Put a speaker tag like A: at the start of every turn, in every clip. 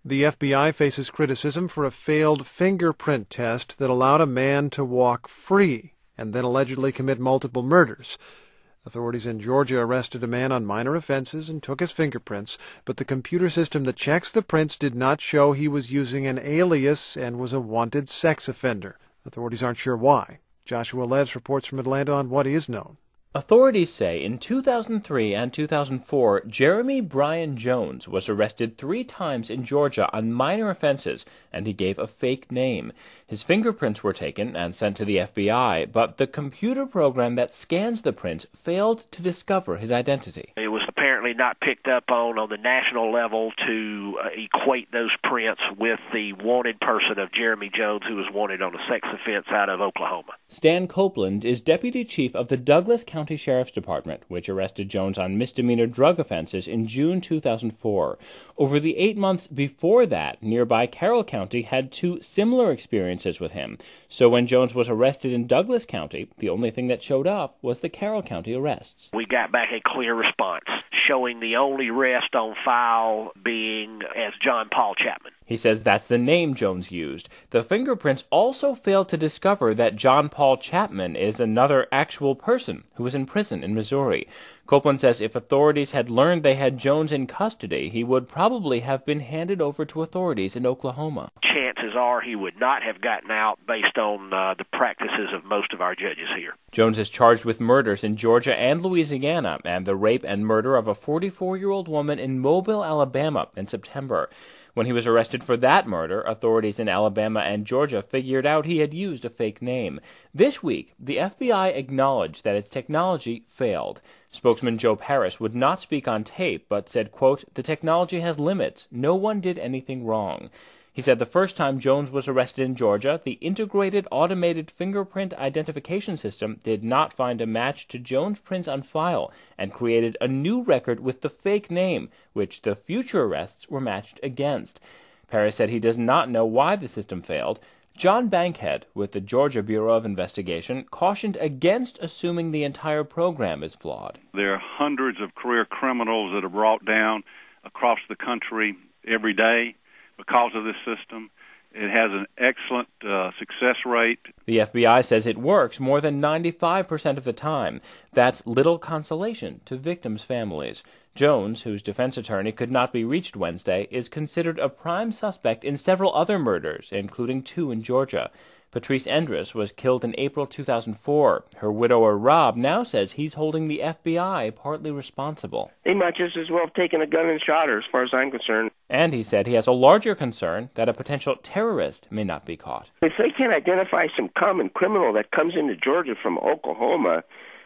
A: The FBI faces criticism for a failed fingerprint test that allowed a man to walk free and then allegedly commit multiple murders. Authorities in Georgia arrested a man on minor offenses and took his fingerprints, but the computer system that checks the prints did not show he was using an alias and was a wanted sex offender. Authorities aren't sure why. Joshua Leves reports from Atlanta on what is known.
B: Authorities say in 2003 and 2004, Jeremy Brian Jones was arrested 3 times in Georgia on minor offenses, and he gave a fake name. His fingerprints were taken and sent to the FBI, but the computer program that scans the prints failed to discover his identity.
C: It was apparently not picked up on the national level to equate those prints with the wanted person of Jeremy Jones, who was wanted on a sex offense out of Oklahoma.
B: Stan Copeland is deputy chief of the Douglas County Sheriff's Department, which arrested Jones on misdemeanor drug offenses in June 2004. Over the 8 months before that, nearby Carroll County had 2 similar experiences with him. So when Jones was arrested in Douglas County, the only thing that showed up was the Carroll County arrests.
C: We got back a clear response, showing the only arrest on file being as John Paul Chapman.
B: He says that's the name Jones used. The fingerprints also failed to discover that John Paul Chapman is another actual person who was in prison in Missouri. Copeland says if authorities had learned they had Jones in custody, he would probably have been handed over to authorities in Oklahoma.
C: Chances are he would not have gotten out based on the practices of most of our judges here.
B: Jones is charged with murders in Georgia and Louisiana and the rape and murder of a 44-year-old woman in Mobile, Alabama in September. When he was arrested for that murder, authorities in Alabama and Georgia figured out he had used a fake name. This week, the FBI acknowledged that its technology failed. Spokesman Joe Paris would not speak on tape, but said, quote, "The technology has limits. No one did anything wrong." He said the first time Jones was arrested in Georgia, the integrated automated fingerprint identification system did not find a match to Jones' prints on file and created a new record with the fake name, which the future arrests were matched against. Paris said he does not know why the system failed. John Bankhead, with the Georgia Bureau of Investigation, cautioned against assuming the entire program is flawed.
D: There are hundreds of career criminals that are brought down across the country every day because of this system. It has an excellent success rate.
B: The FBI says it works more than 95% of the time. That's little consolation to victims' families. Jones, whose defense attorney could not be reached Wednesday, is considered a prime suspect in several other murders, including 2 in Georgia. Patrice Endres was killed in April 2004. Her widower, Rob, now says he's holding the FBI partly responsible.
E: They might just as well have taken a gun and shot her, as far as I'm concerned.
B: And he said he has a larger concern that a potential terrorist may not be caught.
E: If they can't identify some common criminal that comes into Georgia from Oklahoma,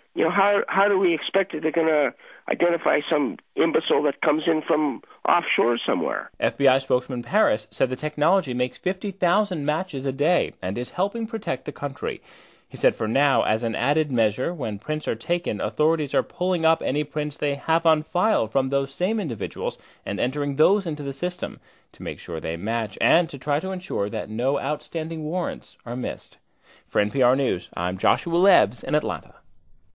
E: how do we expect that they're going to identify some imbecile that comes in from offshore somewhere?
B: FBI spokesman Paris said the technology makes 50,000 matches a day and is helping protect the country. He said for now, as an added measure, when prints are taken, authorities are pulling up any prints they have on file from those same individuals and entering those into the system to make sure they match and to try to ensure that no outstanding warrants are missed. For NPR News, I'm Joshua Leves in Atlanta.